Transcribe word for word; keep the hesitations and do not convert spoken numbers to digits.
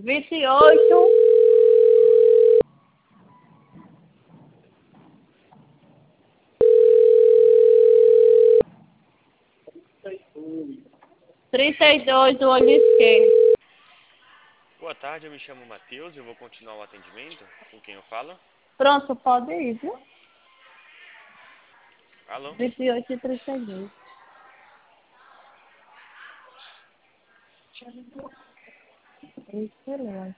vinte e oito. trinta e dois do olho esquerdo. Boa tarde, eu me chamo Matheus e eu vou continuar o atendimento. Com quem eu falo? Pronto, pode ir, viu? Alô? vinte e oito e trinta e dois. Excelente.